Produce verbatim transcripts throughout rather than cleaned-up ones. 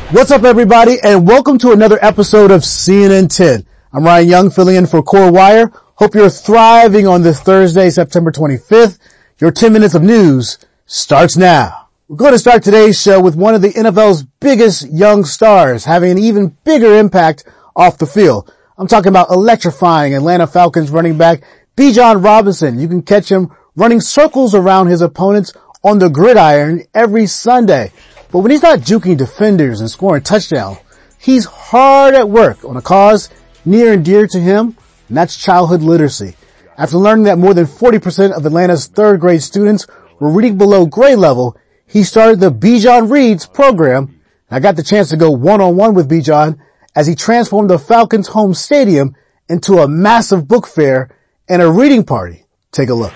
What's up, everybody, and welcome to another episode of C N N ten. I'm Ryan Young, filling in for Core Wire. Hope you're thriving on this Thursday, September twenty-fifth. Your ten minutes of news starts now. We're going to start today's show with one of the N F L's biggest young stars having an even bigger impact off the field. I'm talking about electrifying Atlanta Falcons running back Bijan Robinson. You can catch him running circles around his opponents on the gridiron every Sunday. But when he's not juking defenders and scoring touchdowns, he's hard at work on a cause near and dear to him, and that's childhood literacy. After learning that more than forty percent of Atlanta's third grade students were reading below grade level, he started the Bijan Reads program. I got the chance to go one-on-one with Bijan as he transformed the Falcons' home stadium into a massive book fair and a reading party. Take a look.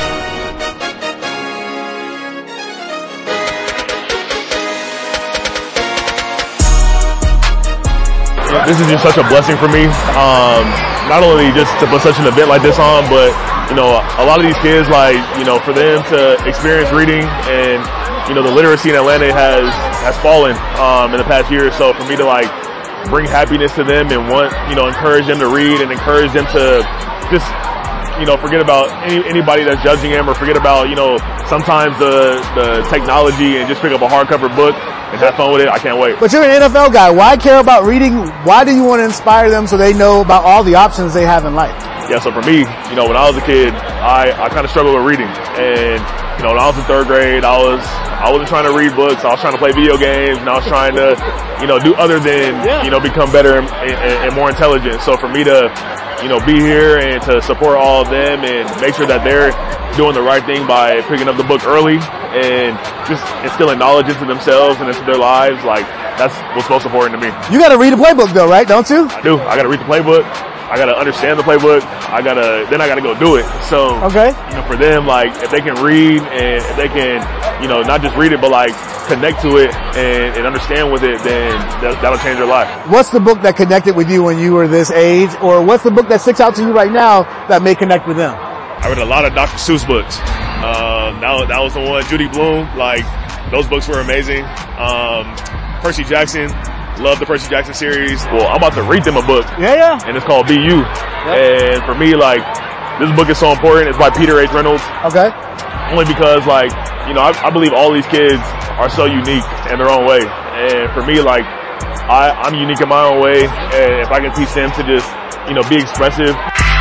This is just such a blessing for me. Um, not only just to put such an event like this on, but, you know, a lot of these kids, like, you know, for them to experience reading and, you know, the literacy in Atlanta has, has fallen, um, in the past year or so. For me to, like, bring happiness to them and want, you know, encourage them to read and encourage them to just, you know, forget about any, anybody that's judging them or forget about, you know, sometimes the, the technology and just pick up a hardcover book and have fun with it. I can't wait. But you're an N F L guy. Why care about reading? Why do you want to inspire them so they know about all the options they have in life? Yeah, so for me, you know, when I was a kid, I, I kind of struggled with reading. And, you know, when I was in third grade, I was, I wasn't trying to read books. I was trying to play video games and I was trying to, you know, do other than, yeah. you know, become better and, and, and more intelligent. So for me to, you know, be here and to support all of them and make sure that they're doing the right thing by picking up the book early and just instilling knowledge into themselves and into their lives, like, that's what's most important to me. You gotta read the playbook though, right? Don't you? I do. I gotta read the playbook. I gotta understand the playbook. I gotta, then I gotta go do it. So, okay. you know, for them, like, if they can read and if they can, you know, not just read it, but like connect to it and, and understand with it, then that, that'll change their life. What's the book that connected with you when you were this age? Or what's the book that sticks out to you right now that may connect with them? I read a lot of Doctor Seuss books. Um, that, that was the one. Judy Blume, like, those books were amazing. Um, Percy Jackson, love the Percy Jackson series. Well, I'm about to read them a book. Yeah, yeah. And it's called Be You. Yep. And for me, like, this book is so important. It's by Peter H. Reynolds. Okay. Only because, like, you know, I, I believe all these kids are so unique in their own way. And for me, like, I, I'm unique in my own way. And if I can teach them to just, you know, be expressive.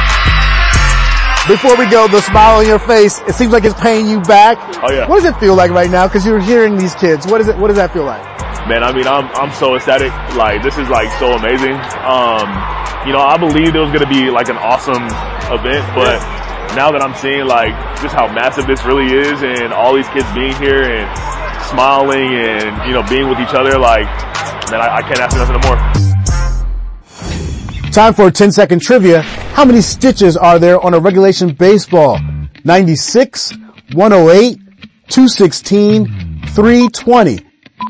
Before we go, the smile on your face, it seems like it's paying you back. Oh yeah. What does it feel like right now? Cause you're hearing these kids. What is it, what does that feel like? Man, I mean, I'm, I'm so ecstatic. Like, this is like so amazing. Um, you know, I believed it was going to be like an awesome event, but yeah. now that I'm seeing like just how massive this really is and all these kids being here and smiling and, you know, being with each other, like, man, I, I can't ask for nothing more. Time for a ten second trivia. How many stitches are there on a regulation baseball? ninety-six, one oh eight, two sixteen, three twenty.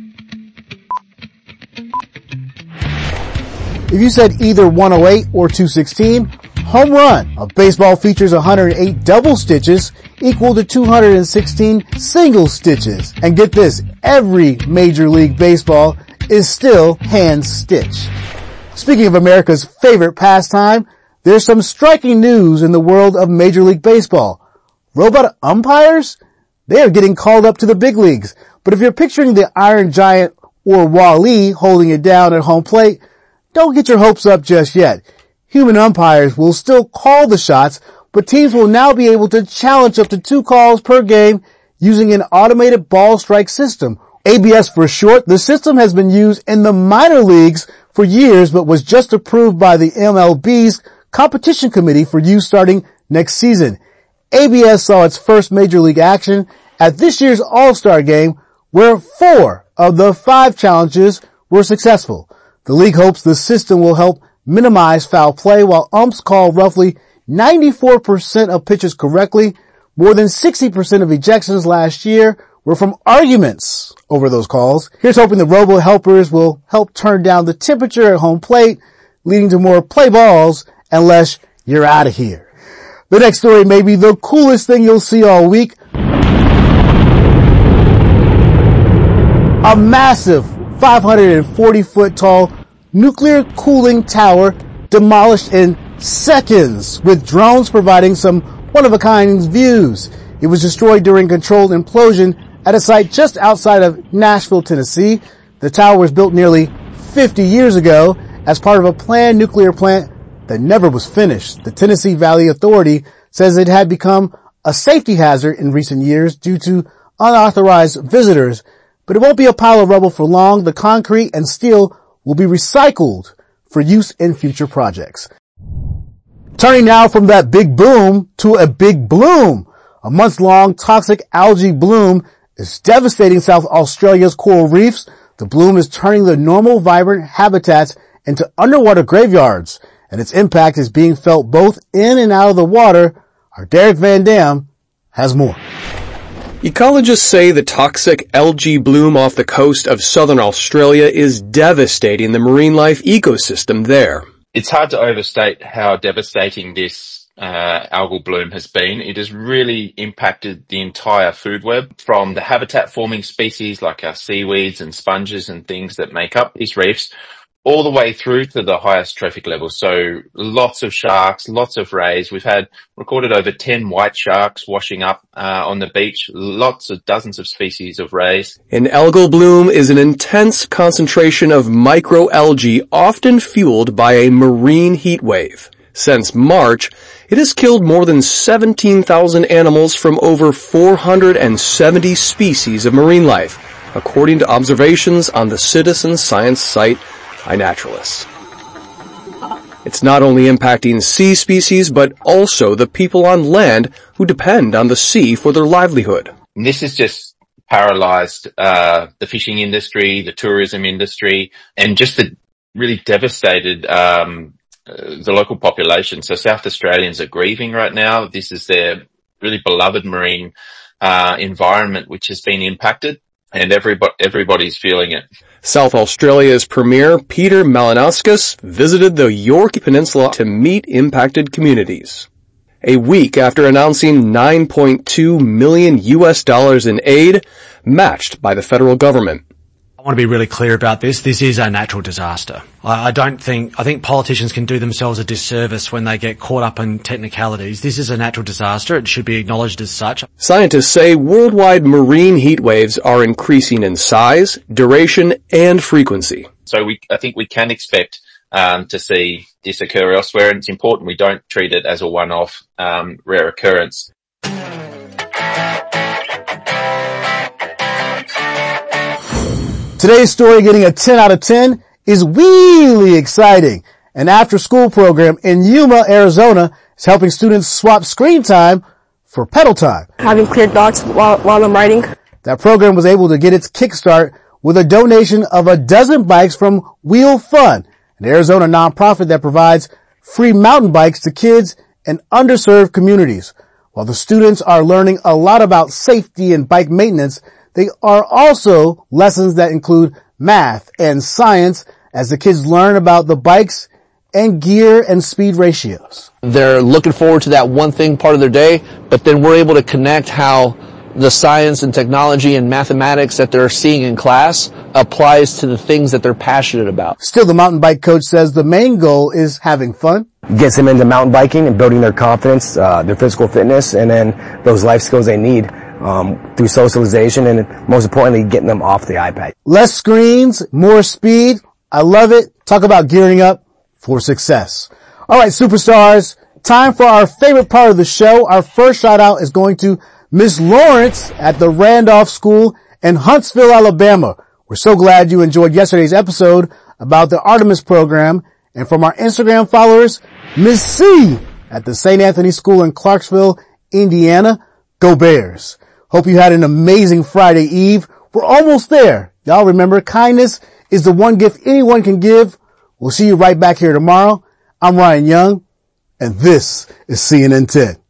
If you said either one oh eight or two sixteen, home run. A baseball features one hundred eight double stitches equal to two hundred sixteen single stitches. And get this, every Major League Baseball is still hand stitched. Speaking of America's favorite pastime, there's some striking news in the world of Major League Baseball. Robot umpires? They are getting called up to the big leagues. But if you're picturing the Iron Giant or Wall-E holding it down at home plate, don't get your hopes up just yet. Human umpires will still call the shots, but teams will now be able to challenge up to two calls per game using an automated ball strike system. A B S for short, the system has been used in the minor leagues for years, but was just approved by the M L B's competition committee for use starting next season. A B S saw its first major league action at this year's All-Star game, where four of the five challenges were successful. The league hopes the system will help minimize foul play while umps call roughly ninety-four percent of pitches correctly. More than sixty percent of ejections last year were from arguments over those calls. Here's hoping the robo helpers will help turn down the temperature at home plate, leading to more play balls and less you're out of here. The next story may be the coolest thing you'll see all week. A massive five hundred forty foot tall nuclear cooling tower demolished in seconds, with drones providing some one-of-a-kind views. It was destroyed during controlled implosion at a site just outside of Nashville, Tennessee. The tower was built nearly fifty years ago as part of a planned nuclear plant that never was finished. The Tennessee Valley Authority says it had become a safety hazard in recent years due to unauthorized visitors, but it won't be a pile of rubble for long. The concrete and steel will be recycled for use in future projects. Turning now from that big boom to a big bloom. A month-long toxic algae bloom is devastating South Australia's coral reefs. The bloom is turning the normal vibrant habitats into underwater graveyards, and its impact is being felt both in and out of the water. Our Derek Van Dam has more. Ecologists say the toxic algae bloom off the coast of southern Australia is devastating the marine life ecosystem there. It's hard to overstate how devastating this uh, algal bloom has been. It has really impacted the entire food web, from the habitat-forming species like our seaweeds and sponges and things that make up these reefs, all the way through to the highest trophic levels. So lots of sharks, lots of rays. We've had recorded over ten white sharks washing up uh, on the beach, lots of dozens of species of rays. An algal bloom is an intense concentration of microalgae, often fueled by a marine heat wave. Since March, it has killed more than seventeen thousand animals from over four hundred seventy species of marine life, according to observations on the citizen science site iNaturalist. It's not only impacting sea species, but also the people on land who depend on the sea for their livelihood. And this has just paralyzed uh, the fishing industry, the tourism industry, and just the really devastated um, uh, the local population. So South Australians are grieving right now. This is their really beloved marine uh, environment which has been impacted, and everybody, everybody's feeling it. South Australia's Premier, Peter Malinauskas, visited the Yorke Peninsula to meet impacted communities. A week after announcing nine point two million U S dollars in aid, matched by the federal government. I want to be really clear about this. This is a natural disaster. I, I don't think, I think politicians can do themselves a disservice when they get caught up in technicalities. This is a natural disaster. It should be acknowledged as such. Scientists say worldwide marine heat waves are increasing in size, duration, and frequency. So we, I think we can expect um, to see this occur elsewhere, and it's important we don't treat it as a one-off um, rare occurrence. Today's story, getting a ten out of ten, is really exciting. An after-school program in Yuma, Arizona is helping students swap screen time for pedal time. Having clear thoughts while, while I'm riding. That program was able to get its kickstart with a donation of a dozen bikes from Wheel Fun, an Arizona nonprofit that provides free mountain bikes to kids in underserved communities. While the students are learning a lot about safety and bike maintenance, they are also lessons that include math and science as the kids learn about the bikes and gear and speed ratios. They're looking forward to that one thing part of their day, but then we're able to connect how the science and technology and mathematics that they're seeing in class applies to the things that they're passionate about. Still, the mountain bike coach says the main goal is having fun. Gets them into mountain biking and building their confidence, uh, their physical fitness, and then those life skills they need. Um, through socialization and most importantly, getting them off the iPad. Less screens, more speed. I love it. Talk about gearing up for success. All right, superstars, time for our favorite part of the show. Our first shout out is going to Miss Lawrence at the Randolph School in Huntsville, Alabama. We're so glad you enjoyed yesterday's episode about the Artemis program. And from our Instagram followers, Miss C at the Saint Anthony School in Clarksville, Indiana. Go Bears. Hope you had an amazing Friday Eve. We're almost there. Y'all remember, kindness is the one gift anyone can give. We'll see you right back here tomorrow. I'm Ryan Young, and this is C N N ten.